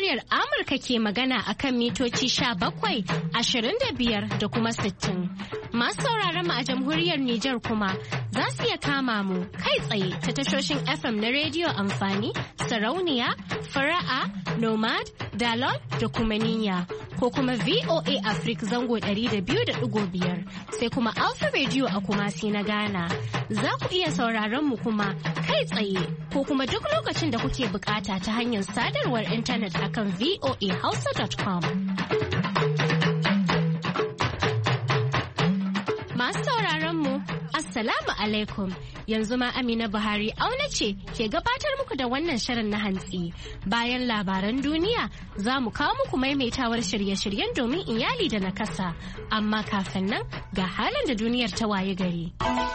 muryar Amurka ke magana akan mitoci 17, 25 da kuma 60. Masu sauraron mu a jamhuriyar Nijar kuma za su iya kama mu kai tsaye ta tashoshin FM na rediyo amfani, sarauniya, fara'a, nomad, dalol da kuma niyya. Ko kuma VOA Africa zango 200.5 sai kuma Alpha Radio a Kumasi na Ghana. Za ku iya sauraron mu kuma kai tsaye ko kuma duk lokacin da kuke bukata ta hanyar sadarwar intanet akan voahausa.com. Masu sauraron mu Assalamu alaikum, yanzu ma Amina Buhari auna ce ke gabatar muku da wannan shirin na hantsi. Bayan labaran duniya za mu kawo muku maimaitawar shirye-shiryen domin iyali da nakasa. Amma kafin nan ga halin da duniyar ta waye gari.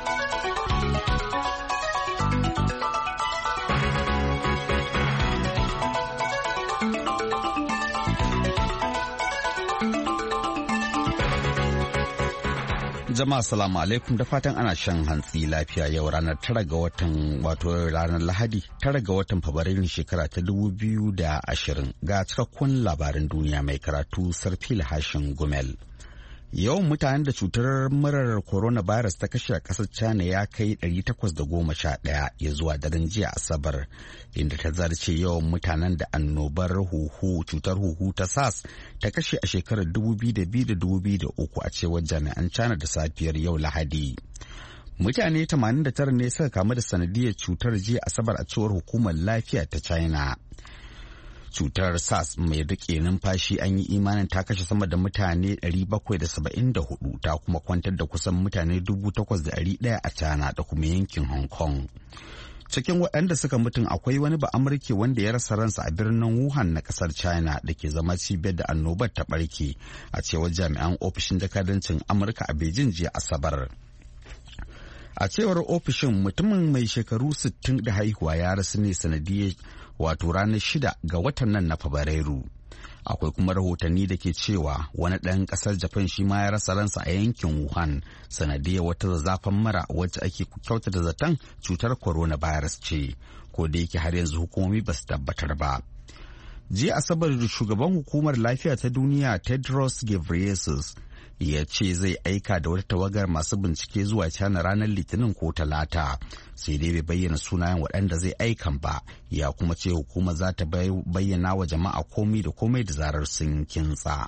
Jama'a salamu alaikum da fatan ana shan hantsi lafiya yau ranar 9 ga watan ranar Lahadi 9 ga watan Fabrairu shekara ta 2020 ga cikakkun labaran duniya mai karatu Sarfil Hashin Gumel. Yawan mutanen da cutar murar coronavirus ta kashe a ƙasar China ya kai 811 ya zuwa daren jiya Asabar, inda ta zarce yawan mutanen da annobar cutar huhu ta SARS ta kashe a shekarar 2002-2003 a cewar jami'an China da safiyar yau Lahadi. Mutane 89 ne suka kamu da sanadiyar cutar jiya Asabar a cewar hukumar lafiya ta China. Cutar SARS mai rike numfashi an yi imanin ta kashe sama da mutane 774 ta kuma kwantar da kusan mutane 8,100 a China da kuma yankin Hong Kong. Cikin waɗanda suka mutum akwai wani ba'amurke wanda ya rasa ransa a birnin Wuhan na ƙasar China da ke zama cibiyar da annobar ta ɓarke a cewar jami'an ofishin jakadancin Amurka a Beijing jiya Asabar. A cewar ofishin mutumin mai shekaru 60 da haihuwa ya rasu ne sanadiyar ranar 6 ga watan nan na Fabrairu. Akwai kuma rahotanni da ke cewa wani ɗan ƙasar Japan shi ma ya rasa ransa a yankin Wuhan sanadiyar wata zazzafan mara wacce ake kyautata zaton cutar coronavirus ce, ko da yake har yanzu hukumomi ba su tabbatar ba. Jiya Asabar shugaban hukumar lafiya ta duniya Tedros Ghebreyesus ya ce zai aika da wata tawagar masu bincike zuwa China ranar Litinin ko Talata, sai dai bai bayyana sunayen waɗanda zai aikan ba, ya kuma ce hukumar za ta bayyana wa jama'a komai da komai da zarar sun kintsa.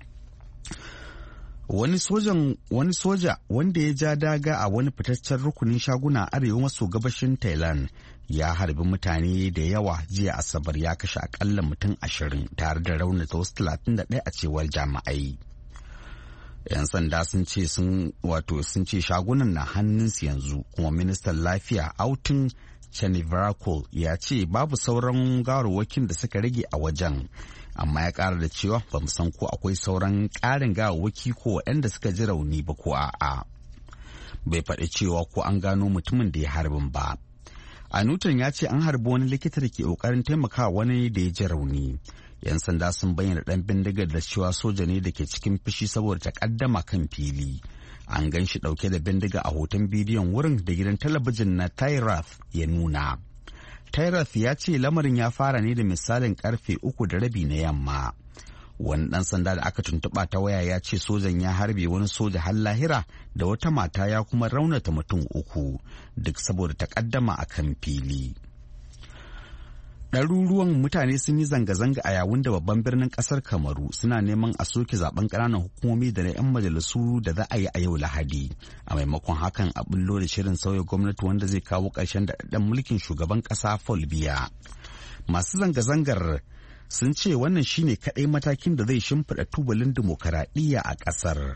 Wani soja wanda ya ja daga a wani fitaccen rukunin shaguna arewa maso gabashin Thailand ya harbi mutane da yawa jiya Asabar, ya kashe akalla mutum 20 tare da raunata wasu 31 a cewar jami'ai. 'Yan sanda sun ce shagunan na hannunsu yanzu, kuma ministan lafiya Autin Chanivarakul ya ce babu sauran gawarwakin da suka rage a wajen, amma ya ƙara da cewa ba mu san ko akwai sauran ƙarin gawarwaki ko waɗanda suka ji rauni ba ko a'a. Bai faɗi cewa ko an gano mutumin da ya harbin ba. Anutan ya ce an harbi wani likita da ke ƙoƙarin taimakawa wani da ya ji rauni. 'Yan sanda sun bayyana ɗan bindigar da cewa soja ne da ke cikin fushi saboda takaddama kan fili. An gan shi ɗauke da bindiga a hoton bidiyon wurin da gidan talabijin na Tyrath ya nuna. Tyrath ya ce lamarin ya fara ne da misalin karfe 3:30 na yamma. Wani ɗan sanda da aka tuntuɓa ta waya ya ce sojan ya harbe wani soja har lahira da wata mata ya kuma raunata mutum 3 duk saboda takaddama a kan fili. Ɗaruruwan mutane sun yi zanga-zanga a Yawunde babban birnin ƙasar Kamaru suna neman a soke zaben ƙananan hukumomi da na 'yan majalisu da za a yi a yau Lahadi. A maimakon hakan a bullo da shirin sauya gwamnati wanda zai kawo ƙarshen daɗaɗɗen mulkin shugaban ƙasa Paul Biya. Masu zanga-zangar sun ce wannan shine kaɗai matakin da zai shimfiɗa tubalin dimokuraɗiyya a ƙasar.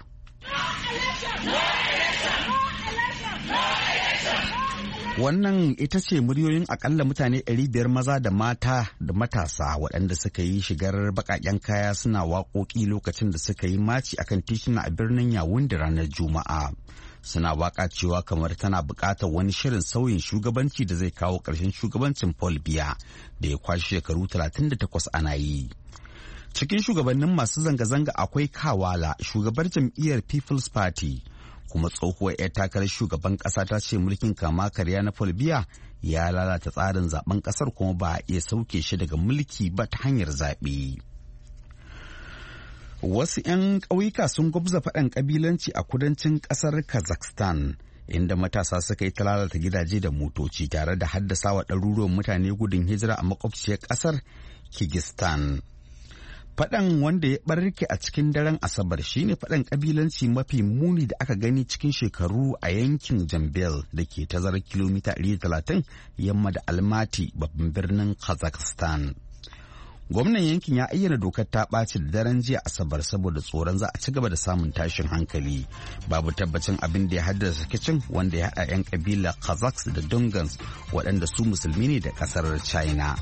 Wannan ita ce muryoyin akalla mutane 500 maza da mata da matasa waɗanda suka yi shigar baƙaƙen kaya suna waƙoƙi lokacin da suka yi maci akan tituna a birnin Yawunde ranar Juma'a. Suna waƙa cewa kamar tana buƙatar wani shirin sauyin shugabanci da zai kawo ƙarshen shugabancin Paul Biya da ya kwashe shekaru 38 ana yi. Cikin shugabannin masu zanga-zanga akwai Kawala, shugabar jam'iyyar People's Party, kuma tsohuwar 'yar takarar shugaban ƙasa ta ce mulkin kama karya na Paul Biya ya lalata tsarin zaben ƙasar kuma ba a iya sauke shi daga mulki ba ta hanyar zaɓe. Wasu 'yan ƙauyuka sun gwabza faɗan ƙabilanci a kudancin ƙasar Kazakhstan, inda matasa suka yi ta lalata gidaje da motoci tare da haddasa wa ɗaruruwan mutane gudun hijira a makwabciyar ƙasar Kyrgyzstan. Faɗan wanda ya ɓarke a cikin daren Asabar shine faɗan ƙabilanci mafi muni da aka gani cikin shekaru a yankin Jambel da ke tazarar kilomita 130 yamma da Almaty, babban birnin Kazakhstan. Gwamnan yankin ya ayyana dokar ta ɓaci da daren jiya Asabar saboda tsoron za a ci gaba da samun tashin hankali. Babu tabbacin abin da ya haddasa rikicin, wanda ya haɗa 'yan ƙabilar Kazakhs da Dongans waɗanda su musulmi ne da ƙasar China.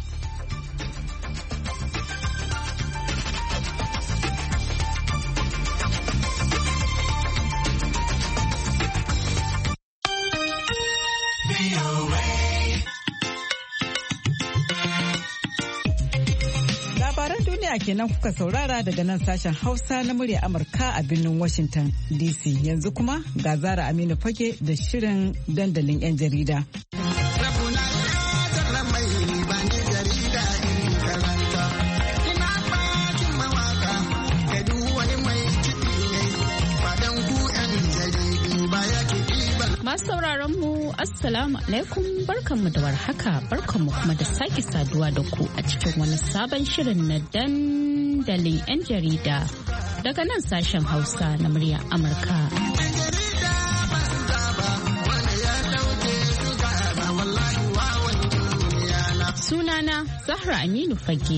Kenan kuka saurara daga nan sashen Hausa na murya Amurka a birnin Washington DC. Yanzu kuma ga Zara Aminu Fage da shirin dandalin 'yan jarida. Masu sauraron mu Assalamu alaikum, barkanmu da warhaka, barkanmu kuma da sake saduwa da ku a cikin wani sabon shirin na dandalin 'yan jarida daga nan sashen Hausa na murya Amurka. Sunana Zahra Aminu Fage.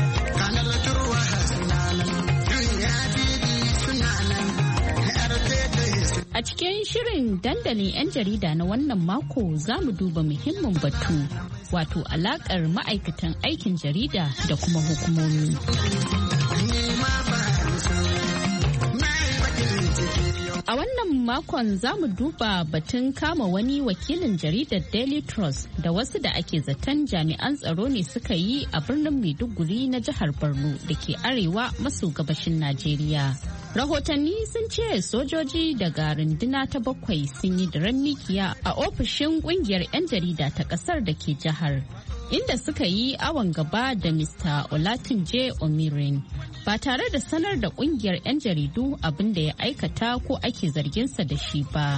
A cikin shirin dandalin 'yan jarida na wannan mako za mu duba muhimmin batu, wato alakar ma'aikatan aikin jarida da kuma hukumomi. A wannan makon za mu duba batun kama wani wakilin jaridar Daily Trust da wasu da ake zaton jami'an tsaro ne suka yi a birnin Maiduguri na jihar Borno da ke arewa maso gabashin Najeriya. Rahotanni sun ce sojoji daga runduna ta 7 sun yi daren mikiya a ofishin kungiyar 'yan jarida ta kasar da ke jihar, inda suka yi awon gaba da Mr. Olatunje Omirin ba tare da sanar da kungiyar 'yan jaridu abin da ya aikata ko ake zarginsa da shi ba.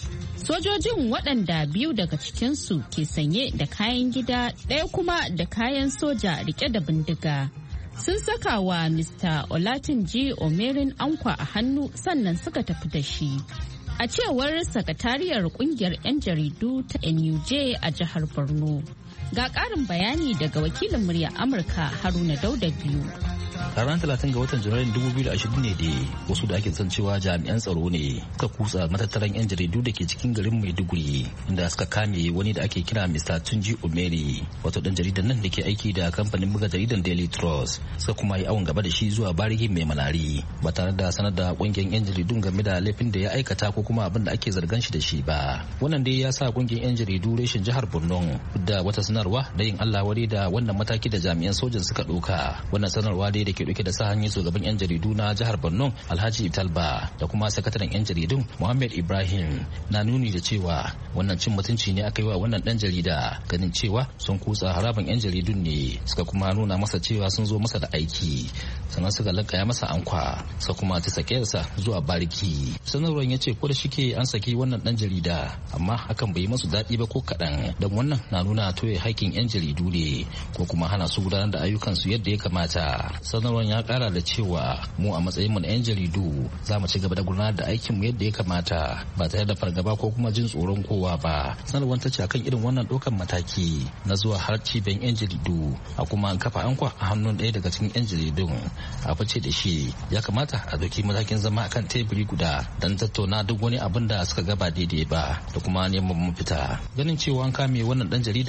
Sojojin waɗanda 2 daga cikinsu ke sanye da kayan gida, ɗaya kuma da kayan soja rike da bindiga. Sun saka wa Mr. Olatunji Omerin ankwa a hannu sannan suka tafi da shi. A cewar sakatariyar kungiyar 'yan jaridu ta NUJ a jihar Borno. Ga ƙarin bayani daga wakilin murya Amurka Haruna Dauda biyu. ranar 30 ga watan Janairun 2020 ne da wasu da ake san cewa jami'an tsaro ne suka kutsa matattaran 'yan jaridu da ke cikin garin Maiduguri, inda suka kame wani da ake kira Mr. Tunji Omeri, wato dan jaridan nan da ke aiki da kamfanin buga jaridan Daily Trust. Suka kuma yi awon gaba da shi zuwa bariki mai manari ba tare da sanar da kungiyar 'yan jaridun game da laifin da ya aikata ko kuma abin da ake zargan shi da shi ba. Wannan dai ya sa kungiyar 'yan jaridu reshen jihar Borno da wata sanarwa da yin Allah wadai da wannan mataki da jami'an sojan suka ɗauka. Wannan sanarwa dai da ke dauke da sa hanyar shugaban 'yan jaridu na jihar Borno Alhaji Talba da kuma sakataren 'yan jaridun Muhammad Ibrahim na nuni da cewa wannan cin mutunci ne aka yi wa wannan dan jarida, ganin cewa sun kutsa haraban 'yan jaridun ne, suka kuma nuna masa cewa sun zo masa da aiki, sannan suka lankaya masa ankwa, suka kuma ta sakeyarsa zuwa bariki. Sanarwar ya ce ko da shike an saki wannan dan jarida, amma hakan bai masu daɗi ba ko kaɗan, don wannan na nuna toye haƙƙin 'yan jaridu ne ko kuma hana su gudanar da ayyukansu yadda ya kamata. Sanarwar ya kara da cewa mu a matsayin mu na 'yan jaridu za mu ci gaba da gudanar da aikin mu yadda ya kamata ba tare da fargaba ko kuma jin tsoron kowa ba. Sanarwar ta ce akan irin wannan dokan mataki na zuwa har cibiyar 'yan jaridu a kuma kafa ankwa a hannun ɗaya daga cikin 'yan jaridun, a fice da shi ya kamata a doki matakin zama akan teburi guda don tattauna duk wani abin da suka gaba daidai ba da kuma neman mafita. Ganin cewa an kame wannan dan jaridar ne Mr.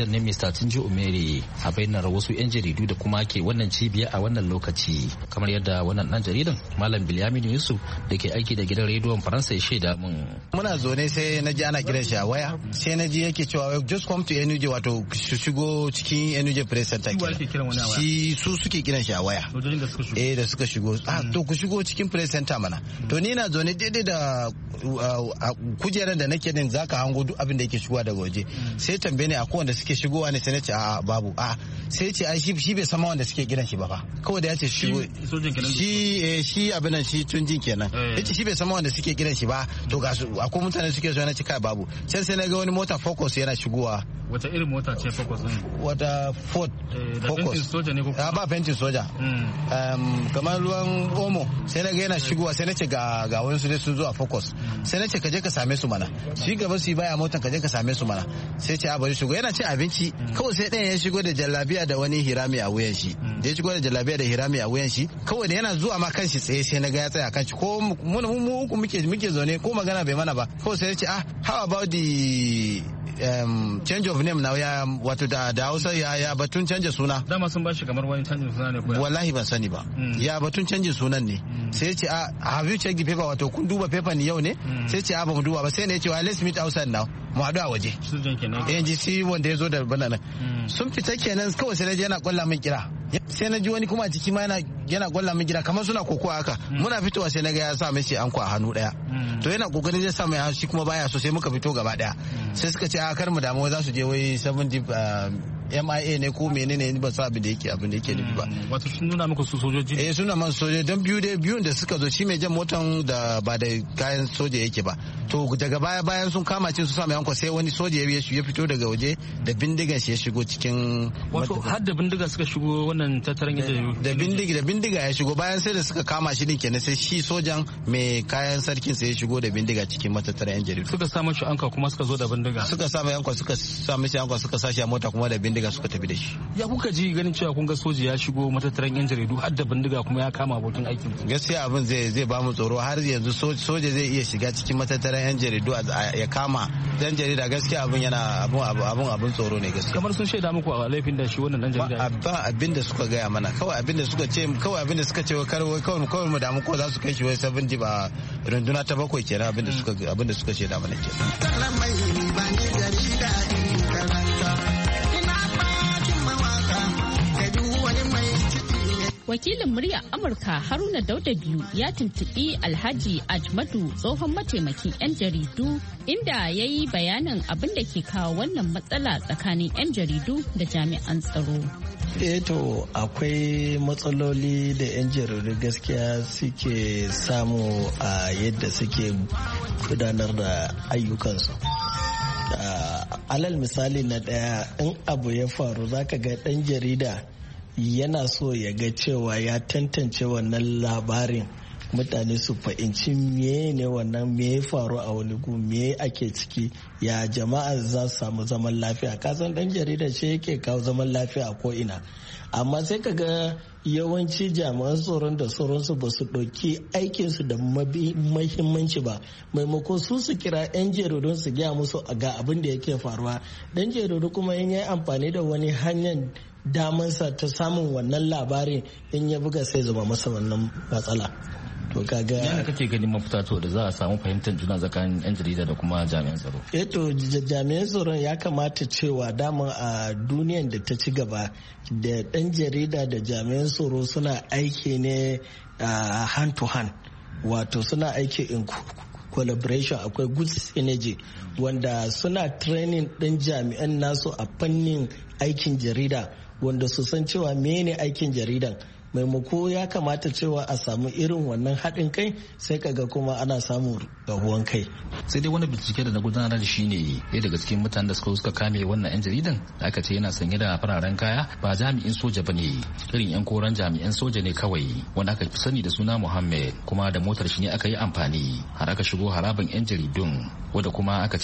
Mr. Tunji Umere a bainar wasu 'yan jaridu da kuma ke wannan cibiya a wannan lokaci kamar yadda wannan dan jaridan Malam Bilyamin Yusuf da ke aiki da gidan rediyon Faransa ya shaida mun. Muna zaune sai na ji ana kiran shi a waya sai na ji yake cewa just come to Enugu wato su shigo cikin Enugu Press Center. Shi su suke kiran shi a waya. Da suka shigo. To ku shigo cikin Press Center mana. To ni na zaune daidai da kujerar da nake din zaka hango duk abin da yake shigowa daga waje. Sai tambaye ni akwai wanda suke shigowa ne sai na ce a babu. Sai ce ai shi bai san wanda suke kiran shi ba fa. Kawai da ya ce shigo. Shi abin nan shi Tunjin kenan. Yace shi bai san wanda suke kiran shi ba. To ga su akwai mutane suke so na ci kai babu. Can sai na ga wani mota Focus yana shigowa. Wata irin mota ce Focus din? Wata Ford Focus. Soja ne ko? Ba fentin soja. Kamar ruwan Omo sai na ga yana shigowa sai na ce ga wani su dai sun zo a Focus. Sai na ce ka je ka same su mana. Shi gaba su baya motan ka je ka same su mana. Sai ce a bari shigo yana cin abinci kawai sai ɗayan ya shigo da jallabiya da wani hirami a wuyan shi. Da ya shigo da jallabiya da hirami a wuyan shi kawai da yana zuwa ma kanshi tsaye sai na ga ya tsaya kanshi ko mu uku muke zaune ko magana bai mana ba. Kawai sai ya ce how about the change of name na ya wato da Hausa ya batun canja suna. Dama sun ba shi kamar wani canjin suna ne ko ya? Wallahi ban sani ba. Ya batun canjin sunan ne. Sai ya ce have you checked the paper wato kun duba paper ni yau ne? Sai ya ce ba mu duba ba sai ne ya ce let's meet outside now. Mu haɗu a waje. NGC wanda ya zo da banana. Sun fita kenan kawai sai na je yana kwalla min kira. Sai na ji wani kuma a jiki ma yana kwalla min kira kamar suna kokowa haka. Muna fitowa sai na ga ya sa mai anko a hannu daya. To yana kokarin zai sa mai hannu shi kuma baya so sai muka fito gaba daya. Sai suka ce kar mu damu za su je wai 70 MIA ne ko menene ba su abin da yake nufi ba. Wato sun nuna muku su sojoji? Suna man sojoji don biyun da suka zo shi mai jan motan da ba da kayan soja yake ba. To daga bayan sun kama cin su sa mai hanko sai wani soja ya fito daga waje da bindigan shi ya shigo cikin. Wato har da bindiga suka shigo wannan tattaran yadda da bindiga ya shigo bayan sai da suka kama shi din kenan sai shi sojan mai kayan sarkin sai ya shigo da bindiga cikin matattaran yan jaridu. Suka sa mashi anka kuma suka zo da bindiga. Suka sa mai anka suka sa mashi anka suka sa shi a mota kuma da bindiga suka tafi da shi. Ya kuka ji ganin cewa kun ga soja ya shigo matattaran yan jaridu har da bindiga kuma ya kama abokin aikin? Gaskiya abin zai ba mu tsoro har yanzu soja zai iya shiga cikin matattaran yan jaridu ya kama dan jarida gaskiya abin yana abin tsoro ne gaskiya. Kamar sun shaida muku a laifin da shi wannan dan jarida? Ba abin da suka gaya mana kawai abin da suka ce kawai mu damu ko za su kai shi wai 70 ba runduna ta 7 kenan abin da suka shaida mana kenan. Wakilin murya Amurka Haruna Dauda biyu ya tuntuɓi Alhaji Ajmadu tsohon mataimakin 'yan jaridu inda ya yi bayanin abin da ke kawo wannan matsala tsakanin 'yan jaridu da jami'an tsaro. To akwai matsaloli da 'yan jaridu gaskiya suke samu a yadda suke gudanar da ayyukansu. Alal misali na ɗaya in abu ya faru zaka ga ɗan jarida yana so ya ga cewa ya tantance wannan labarin mutane su fahimci me ne wannan me ya faru a wani gu me ake ciki ya jama'a za su samu zaman lafiya kasan dan jarida shi yake kawo zaman lafiya a ko'ina amma sai ka ga yawanci jami'an tsaron da sauransu ba su ɗauki aikinsu da mahimmanci ba maimako su kira 'yan jaridun su gaya musu ga abin da yake faruwa dan jaridu kuma in yi amfani da wani hanyar damansa ta samun wannan labarin in ya buga sai zama masa wannan matsala. To kaga yana kake ganin mafita to da za a samu fahimtar juna tsakanin 'yan jarida da kuma jami'an tsaro. To jami'an tsaron ya kamata cewa dama a duniyar da ta ci gaba da ɗan jarida da jami'an tsaro suna aiki ne hand to hand wato suna aiki in collaboration akwai good synergy wanda suna training ɗin jami'an nasu a fannin aikin jarida wanda su san cewa mene aikin jaridan maimako ya kamata cewa a samu irin wannan haɗin kai sai kaga kuma ana samun rabuwan kai. Sai dai wani bincike da na gudanar da shi ne ɗaya daga cikin mutanen da suka kame wannan 'yan jaridan da aka ce yana sanye da fararen kaya ba jami'in soja ba ne irin 'yan koren jami'an soja ne kawai wanda aka fi sani da suna Muhammad kuma da motar shi ne aka yi amfani har aka shigo haraban 'yan jaridun wanda kuma aka ce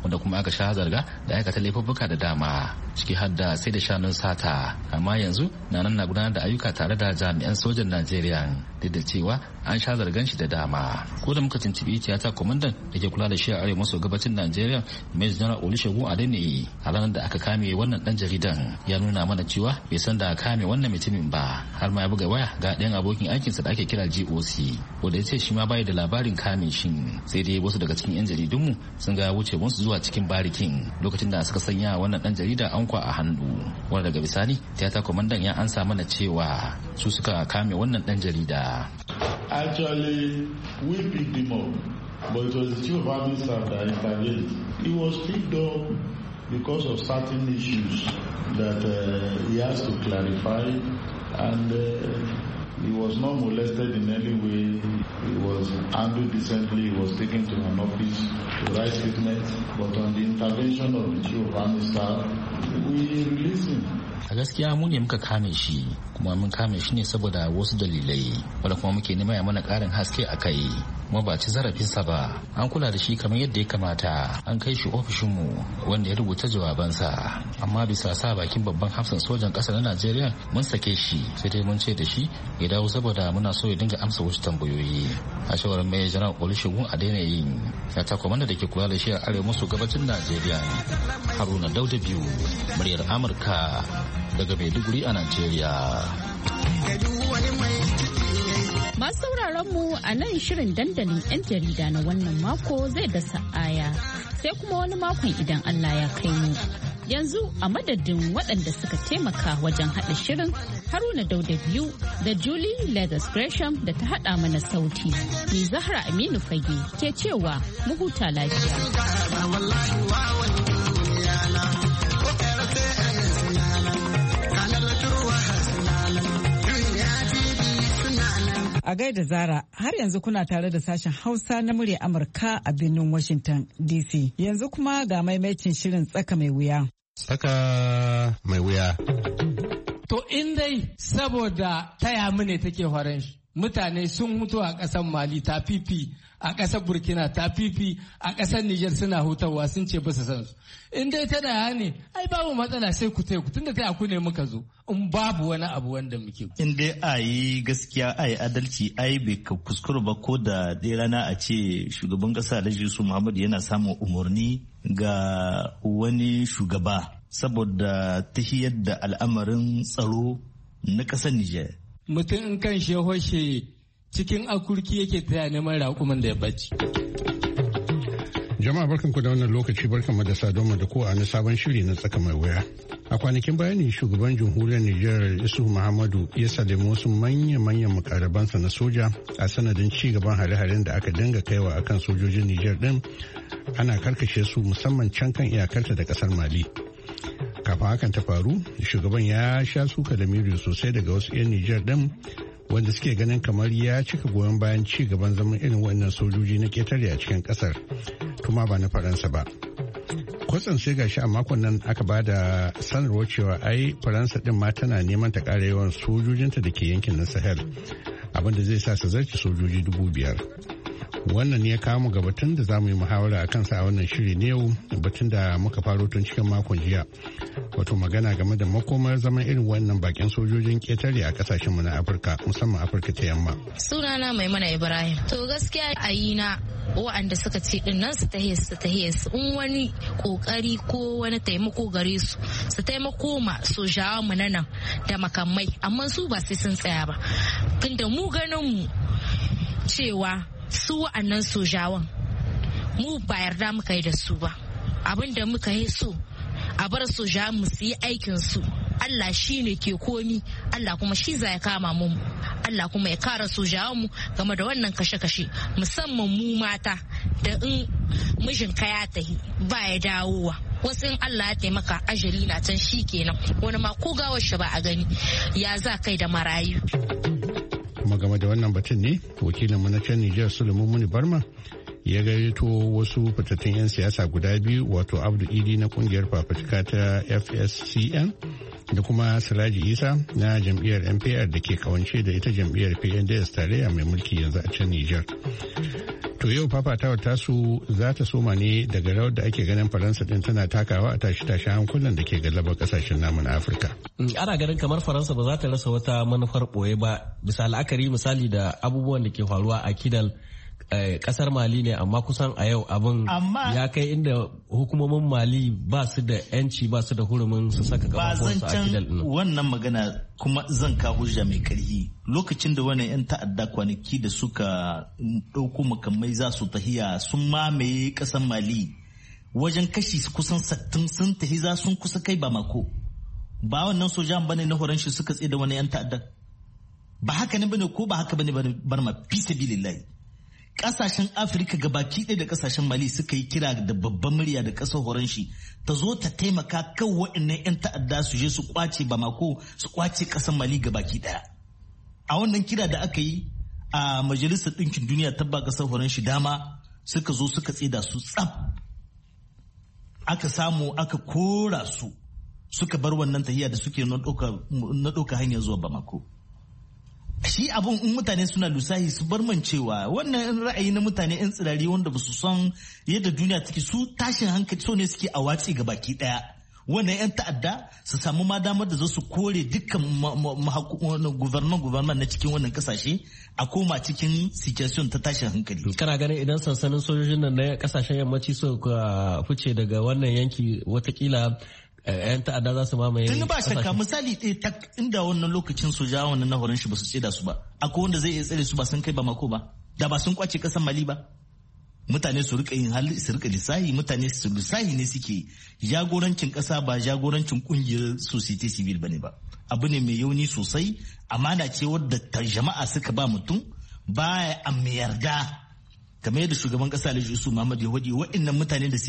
wanda kuma aka sha zarga da aikata laifuffuka da dama ciki har da sai da shanun sata, amma yanzu na nan na gudanar da ayyuka tare da jami'an sojan Najeriya duk da cewa an sha zargan shi da dama. Ko da muka tuntubi tiyata kwamandan da ke kula da shi a arewa maso gabacin Najeriya Major General Olusegun Adeniyi a ranar da aka kame wannan dan jaridan ya nuna mana cewa bai san da kame wannan mutumin ba, har ma ya buga waya ga ɗayan abokin aikinsa da ake kira GOC wanda ya ce shi ma bai da labarin kame shi, sai dai wasu daga cikin 'yan jaridunmu sun ga wuce musu zuwa cikin barikin lokacin da suka sanya wannan dan jarida ankwa a hannu, wanda daga bisani tiyata kwamandan ya ansa mana cewa su suka kame wannan dan jarida. Actually, we picked him up, but it was the chief of army staff that intervened. He was picked up because of certain issues that he has to clarify, and he was not molested in any way. He was handled decently. He was taken to an office to write statement, but on the intervention of the chief of army staff, we released him. A gaskiya mu ne muka kame shi, kuma mun kame shi ne saboda wasu dalilai wanda kuma muke nema ya mana karin haske a kai, kuma ba ci zarafinsa ba, an kula da shi kamar yadda ya kamata, an kai shi ofishinmu wanda ya rubuta jawabansa, amma bisa sa bakin babban hafsan sojan ƙasa na Najeriya mun sake shi, sai dai mun ce da shi ya dawo saboda muna so ya dinga amsa wasu tambayoyi. A cewar Major General Olusegun Adeniyi, ya ta kwamanda da ke kula da shi a arewa maso gabacin Najeriya. Haruna Dauda biyu, muryar Amurka daga Maiduguri a Najeriya. Masu sauraron mu a nan shirin dandalin 'yan jarida na wannan mako zai dasa aya, sai kuma wani makon idan Allah ya kai mu. Yanzu a madadin waɗanda suka taimaka wajen haɗa shirin, Haruna Dauda biyu da Julie Leathers Gresham da ta haɗa mana sauti. Ni Zahra Aminu Fage ke cewa mu huta lafiya. A gaida Zara, har yanzu kuna tare da sashen Hausa na murya Amurka a birnin Washington DC. Yanzu kuma ga maimaitin shirin tsaka mai wuya. Tsaka mai wuya. To in dai saboda taya mu ne take horon shi. Mutane sun mutu a ƙasar Mali ta fifi, a ƙasar Burkina ta fifi, a ƙasar Nijar suna hutawa sun ce ba su san su. In dai ta da ne, ai babu matsala sai ku taya ku tunda ta ku ne muka zo. In babu wani abu wanda muke. In dai a yi gaskiya a yi adalci ai bai ka kuskure ba ko da ɗaya rana a ce shugaban ƙasa Alhaji Yusuf Muhammad yana samun umarni ga wani shugaba saboda tahiyar da al'amarin tsaro na ƙasar Nijar. Mutum in kan shi hoshe cikin akurki yake taya neman raƙumin da ya bacci. Jama'a barkanku da wannan lokaci, barkanmu da saduwa da ko a na sabon shiri na tsaka mai wuya. A kwanakin bayani shugaban jamhuriyar Nijar Isu Muhammadu ya sallami wasu manya-manyan mukarabansa na soja a sanadin ci gaban hare-haren da aka dinga kaiwa akan sojojin Nijar din, ana karkashe su musamman can kan iyakarta da kasar Mali. Kafin hakan ta faru, shugaban ya sha suka da miri sosai daga wasu 'yan Nijar din wanda suke ganin kamar ya cika goyon bayan ci gaban zaman irin wannan sojoji na ketare a cikin kasar, kuma ba na Faransa ba. Kwatsan sai gashi a makon nan aka ba da sanarwar cewa ai Faransa din ma tana neman ta ƙara yawan sojojinta da ke yankin na Sahel, abinda zai sa su zarce sojoji 5,000. Wannan ne ya kawo mu ga batun da za mu yi muhawara a kansa a wannan shiri ne yau, batun da muka faro tun cikin makon jiya, wato magana game da makomar zaman irin wannan bakin sojojin ketare a kasashen mu na Afirka, musamman Afirka ta yamma. Sunana Maimuna Ibrahim. To gaskiya a yi na wa'anda suka ce din nan su tahiye su in wani kokari ko wani taimako gare su taimako ma sojawa mu nan da makamai, amma su ba sai sun tsaya ba, tunda mu ganin mu cewa su wa'annan sojawan mu ba yarda muka yi da su ba. Abin da muka yi so a bar sojawan mu su yi aikin su. Allah shi ne ke komi, Allah kuma shi za ya kama mu, Allah kuma ya kara sojawan mu game da wannan kashe-kashe, musamman mu mata da in mijin ka ya tahi ba ya dawowa. Wasu in Allah ya taimaka ajali na can shi kenan, wani ma ko gawar shi ba a gani, ya za kai da marayu. Kuma game da wannan batun ne wakilin na can Nijar Sulaiman Muni Barma ya gayyato wasu fitattun 'yan siyasa guda biyu, wato Abdu Idi na kungiyar fafutuka ta FSCN da kuma Siraji Isa na jam'iyyar NPR da ke kawance da ita jam'iyyar PNDS tarayya mai mulki yanzu a can Nijar. To yau fafatawar tasu za ta soma ne daga rawar da ake ganin Faransa din tana takawa a tashi hankulan da ke galabar kasashen namu na Afirka. Ana ganin kamar Faransa ba za ta rasa wata manufar ɓoye ba, bisa la'akari misali da abubuwan da ke faruwa a Kidal. Kasar Mali ne amma kusan a yau abin ya kai inda hukumomin Mali ba su da yanci ba su da hurumin su saka kafafunsu a Kidal din. Wannan magana kuma zan ka hujja mai karhi lokacin da wannan 'yan ta'adda kwanaki da suka ɗauko makamai za su tahiya sun mamaye kasar Mali wajen kashi kusan 60 sun tahi za sun kusa kai Bamako. Ba wannan sojan bane na horon shi suka tsaye da wani 'yan ta'adda. Ba haka ne bane ko ba haka bane barma fi sabilillahi. Kasashen Afirka gabaki ɗaya da kasashen Mali suka yi kira da babban murya da ƙasar horon shi ta zo ta taimaka kan waɗannan 'yan ta'adda su je su kwace Bamako su kwace ƙasar Mali gabaki ɗaya. A wannan kira da aka yi a Majalisar Ɗinkin Duniya ta ba ƙasar horon shi dama suka zo suka tsida su tsaf. Aka samu aka kora su suka bar wannan tahiya da suke na ɗauka hanyar zuwa Bamako. Shi abun in mutane suna lusahi su bar man cewa wannan ra'ayi na mutane 'yan tsirari wanda ba su san yadda duniya take su tashin hankali so ne suke a watsi ga baki daya. Wannan 'yan ta'adda su samu ma damar da za su kore dukkan guvernan na cikin wannan kasashe a koma cikin situation ta tashin hankali. Kana ganin idan sansanin sojojin nan na kasashen yammaci suka fice daga wannan yanki watakila 'yan ta'adda za su mamaye. Tun ba shakka misali ɗaya ta inda wannan lokacin soja wannan na horon shi ba su tseda su ba. Akwai wanda zai iya tsare su ba sun kai Bamako ba. Da ba sun kwace kasan Mali ba. Mutane su rika yin hali su rika lissahi mutane su lissahi ne suke jagorancin kasa ba jagorancin kungiyar society civil bane ba. Abu ne mai yauni sosai amana ce wadda ta jama'a suka ba mutum baya a mai yarda. Kamar yadda shugaban kasa Alhaji Isu Muhammadu Yahudi waɗannan mutane da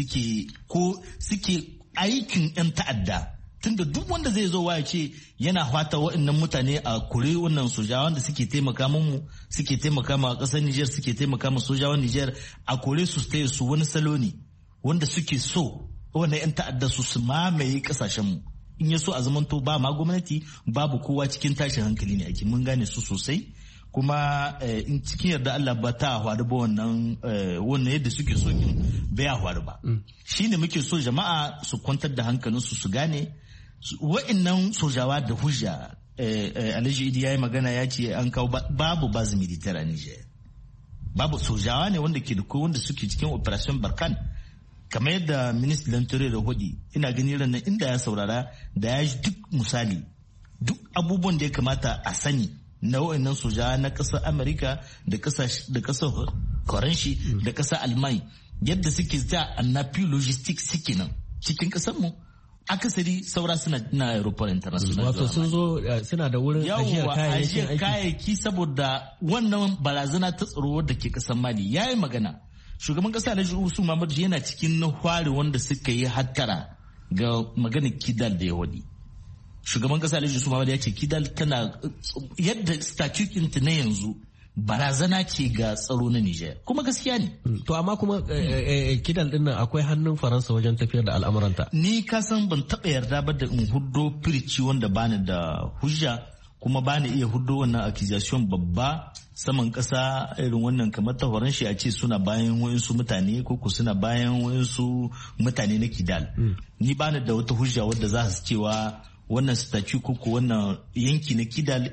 suke aikin 'yan ta'adda tunda duk wanda zai zo ya ce yana fata waɗannan mutane a kure wannan sojawan da suke taimaka mu suke taimaka ma ƙasar Niger suke taimaka ma sojawan Niger a kore su tsaye su wani salo ne wanda suke so wannan 'yan ta'adda su mamaye ƙasashen mu in ya so a zamanto ba ma gwamnati babu kowa cikin tashin hankali ne ake mun gane su sosai kuma in cikin yarda Allah ba ta faru ba wannan yadda suke so kin bai faru ba shine muke so jama'a su kwantar da hankalinsu su gane wa'annan sojawa da hujja Alhaji Idi yayi magana ya ce an kawo babu bazu military a Niger babu sojawa ne wanda ke da ko wanda suke cikin operation Barkan kamar yadda minister Lantore da Hodi ina gani ran inda ya saurara da ya ji duk misali duk abubuwan da ya kamata a sani na wa'annan soja na ƙasar Amerika da ƙasar Faranshi da ƙasar Alman yadda suke za annafi logistics suke nan cikin ƙasar mu akasari saura suna na aeroport international. Wato sun zo suna da wurin ajiyar kayayyaki saboda wannan barazana ta tsaro da ke ƙasar Mali yayi magana. Shugaban ƙasa Alhaji Usman Muhammadu yana cikin na hware wanda suka yi hattara ga maganar Kidal da Yahudi. Shugaban kasa Alhaji Usman ya ce Kidal tana yadda statutin ta na yanzu barazana ce ga tsaro na Niger kuma gaskiya ne. To amma kuma Kidal din nan akwai hannun Faransa wajen tafiyar da al'amuranta. Ni ka san ban taɓa yarda ba da in huddo firici wanda bani da hujja kuma bani iya huddo wannan accusation babba saman kasa irin wannan kamar ta horon shi a ce suna bayan wayansu mutane ko suna bayan wayansu mutane na Kidal. Ni bani da wata hujja wadda za su cewa wannan statue koko wannan yanki na Kidal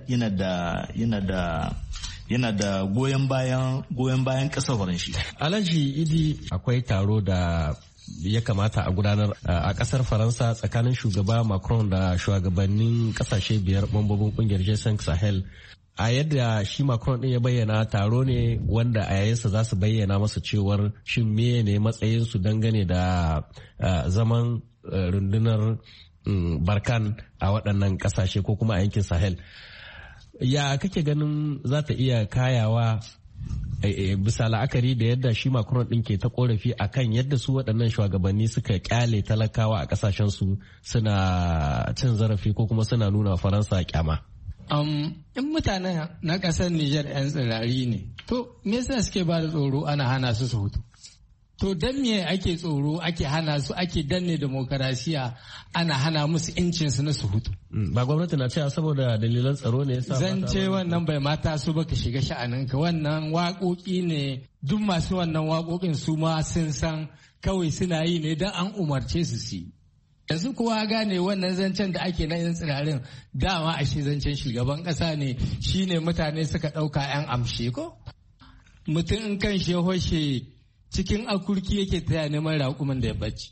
yana da goyon bayan kasar horon shi. Alhaji Idi akwai taro da ya kamata a gudanar a kasar Faransa tsakanin shugaba Macron da shugabannin kasashe 5 mambobin kungiyar G5 Sahel. A yadda shi Macron din ya bayyana taro ne wanda a yayinsa za su bayyana masa cewar shin me ne matsayinsu dangane da zaman rundunar Barkan a waɗannan ƙasashe ko kuma a yankin Sahel. Ya kake ganin za ta iya kayawa bisa la'akari da yadda shi Macron ɗin ke ta korafi akan yadda su waɗannan shugabanni suka kyale talakawa a ƙasashensu suna cin zarafi ko kuma suna nuna Faransa kyama? In mutanen na ƙasar Nijar 'yan tsirari ne, to me yasa suke ba da tsoro ana hana su hutu? To don me ake tsoro ake hana su ake danne demokarasiya ana hana musu incinsu na su hutu. Ba gwamnati na cewa saboda dalilan tsaro ne yasa zan ce wannan bai mata su ba ka shiga sha'aninka wannan waƙoƙi ne duk masu wannan waƙoƙin su ma sun san kawai suna yi ne don an umarce su su yi. Yanzu kowa gane wannan zancen da ake na yin tsirarin dama a shi zancen shugaban ƙasa ne shine mutane suka ɗauka 'yan amshe ko? Mutum in kan shi hoshe cikin akurki yake taya neman raƙumin da ya bacci.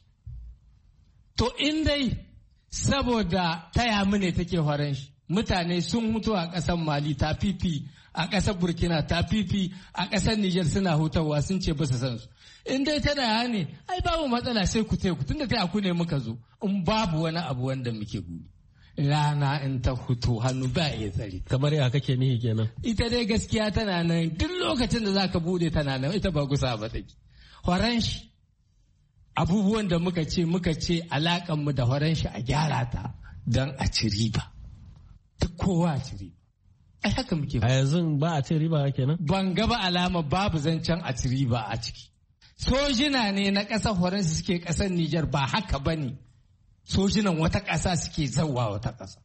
To in dai saboda taya mune take horon shi mutane sun mutu a ƙasar Mali ta fifi a ƙasar Burkina ta fifi a ƙasar Nijar suna hutawa sun ce basu san su. In dai ta daya ne ai babu matsala sai ku taya ku tunda taya ku ne muka zo in babu wani abu wanda muke guri. Rana in ta hutu hannu ba iya tsari. Kamar ya kake nihi kenan? Ita dai gaskiya tana nan duk lokacin da zaka bude tana nan ita ba gusa ba take. Horon shi abubuwan da muka ce alakanmu da horon shi a gyara ta don a ci riba. Duk kowa a ci riba. Ai haka muke. A yanzu ba a ci riba kenan? Ban ga ba alama babu zancen a ci riba a ciki. Sojina ne na ƙasar horon su suke ƙasar Nijar ba haka ba ne. Sojinan wata ƙasa suke zauwa wata ƙasa.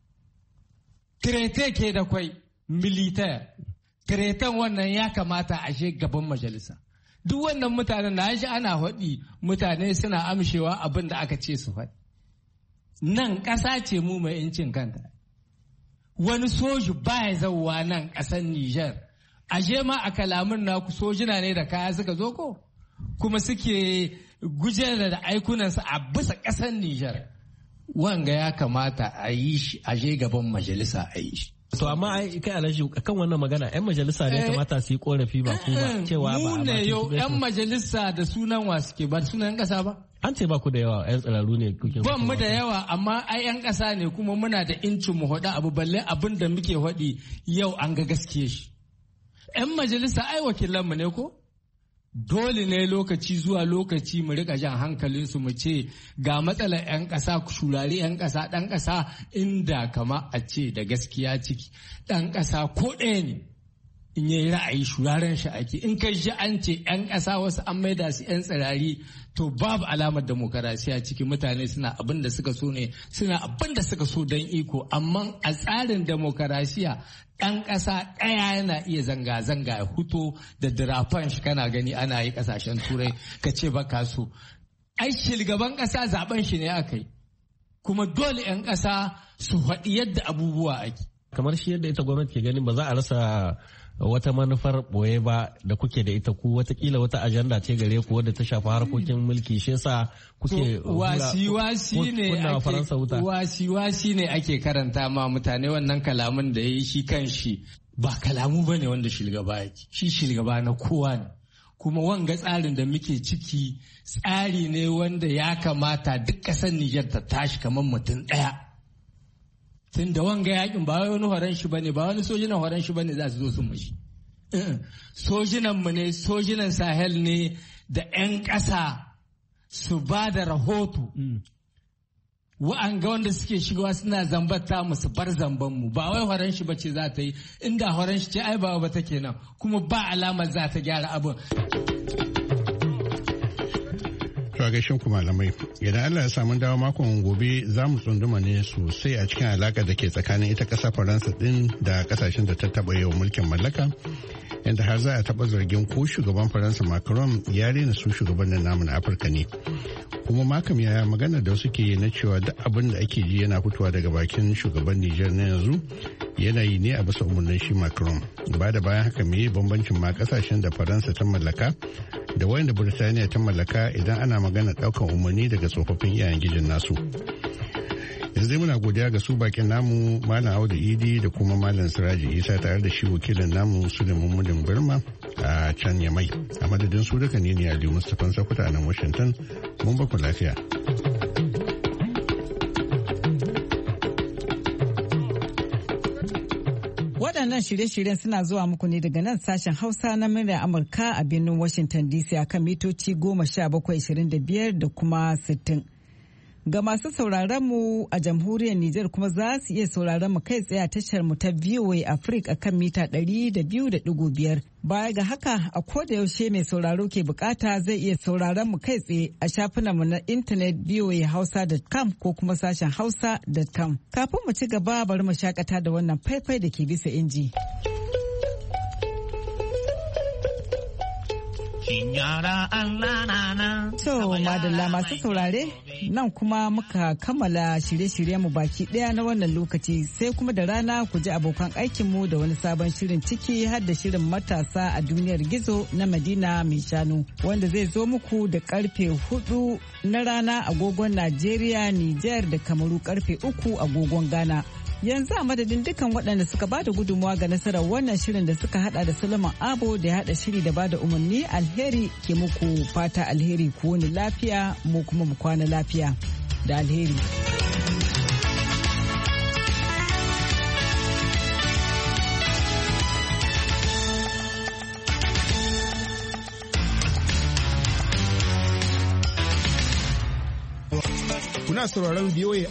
Kirete ke da kwai militaire. Kiretan wannan ya kamata a gaban majalisa. Duk wannan mutanen na shi ana faɗi mutane suna amshewa abin da aka ce su faɗi. Nan ƙasa ce mu mai incin kanta. Wani soji baya zauwa nan ƙasar Nijar. Ashe ma a kalamin naku sojina ne da kaya suka zo ko? Kuma suke guje da aikunansu a bisa ƙasar Nijar. Wanga ya kamata a yi shi a gaban majalisa a yi shi. To amma kai Alhaji kan wannan magana 'yan majalisa ne kamata su yi korafi ba ku ba cewa ba. Mu ne yau 'yan majalisa da sunan wa suke ba sunan ƙasa ba. An ce ba ku da yawa 'yan tsiraru ne kuke. Ban mu da yawa amma ai 'yan ƙasa ne kuma muna da incin mu haɗa abu balle abin da muke haɗi yau an ga gaskiya shi. 'Yan majalisa ai wakilan mu ne ko? Dole ne lokaci zuwa lokaci mu rika jan hankalinsu mu ce ga matsalar 'yan ƙasa ku shurari 'yan ƙasa ɗan ƙasa inda kama a ce da gaskiya ciki ɗan ƙasa ko ɗaya ne in yi ra'ayi shuraren shi ake in kai shi an ce 'yan ƙasa wasu an maida su 'yan tsirari to babu alamar demokarasiya ciki mutane suna abin da suka so ne suna abin da suka so don iko amma a tsarin demokarasiya ɗan ƙasa ɗaya yana iya zanga-zanga ya huto da dirafan shi kana gani ana yi ƙasashen turai ka ce ba ka so ai shugaban ƙasa zaben shi ne aka yi kuma dole 'yan ƙasa su faɗi yadda abubuwa ake kamar shi yadda ita gwamnati ke ganin ba za a rasa wata manufar boye ba da kuke da ita ku watakila wata ajanda ce gare ku wadda ta shafi harkokin mulki shi yasa kuke wasi ne ake karanta ma mutane wannan kalamun da yayi shi kanshi ba kalamu bane wanda shilgaba yake shi shilgaba na kowa ne kuma wanga tsarin da muke ciki tsari ne wanda ya kamata duk ƙasar Nijar ta tashi kamar mutum ɗaya tun da wanga yakin ba wani horon shi bane ba wani sojinan horon shi bane za su zo su mashi sojinan mu ne sojinan Sahel ne da 'yan ƙasa su ba da rahoto wa'anga wanda suke shigowa suna zambata mu su bar zamban mu ba wai horon shi bace za ta yi inda horon shi ce ai ba ta kenan kuma ba alamar za ta gyara abin. To a gaishen ku malamai, idan Allah ya samu dawo makon gobe za mu tsunduma ne sosai a cikin alaƙa da ke tsakanin ita ƙasa Faransa ɗin da ƙasashen da ta taɓa yau mulkin mallaka, inda har za a taɓa zargin ko shugaban Faransa Macron ya rena su shugabannin namu na Afirka ne. Kuma makam yaya magana da wasu ke na cewa duk abin da ake ji yana fitowa daga bakin shugaban Nijar na yanzu yana yi ne a bisa umarnin shi Macron. Ba da bayan haka me bambancin ma ƙasashen da Faransa ta mallaka da wanda Burtaniya ta mallaka idan ana magana daukan umarni daga tsofaffin iyayen gijin nasu. Yanzu dai muna godiya ga su bakin namu Malam Audu Idi da kuma Malam Siraji Isa tare da shi wakilin namu Suleiman Mudin Birma a can Yamai. A madadin su duka ne Aliyu Mustapha Sakuta a nan Washington. Mun baku lafiya. Waɗannan shirye-shiryen suna zuwa muku ne daga nan sashen Hausa na muryar Amurka a birnin Washington DC a kan mitoci 1725 da kuma 60. Ga masu sauraron mu a jamhuriyar Nijar kuma za su iya sauraron mu kai tsaye a tashar mu ta VOA Africa kan mita 200.5. Baya ga haka a koda yaushe mai sauraro ke bukata zai iya sauraron mu kai tsaye a shafinan mu na intanet voahausa.com ko kuma sashen hausa.com. Kafin mu ci gaba bari mu shakata da wannan faifai da ke bisa inji. To madalla masu saurare nan kuma muka kammala shirye-shiryenmu baki daya na wannan lokaci sai kuma da rana ku ji abokan aikinmu da wani sabon shirin ciki har da shirin matasa a duniyar gizo na Madina mai shanu wanda zai zo muku da karfe 4 na rana agogon Najeriya, Nijar da Kamaru karfe 3 agogon Ghana. Yanzu a madadin dukkan waɗanda suka bada gudunmawa ga nasarar wannan shirin da suka hada da Solomon Abo da ya hada shiri da bada umarni alheri ke muku fata alheri ku wani lafiya mu kuma mu kwana lafiya da alheri. Kuna sauraron VOA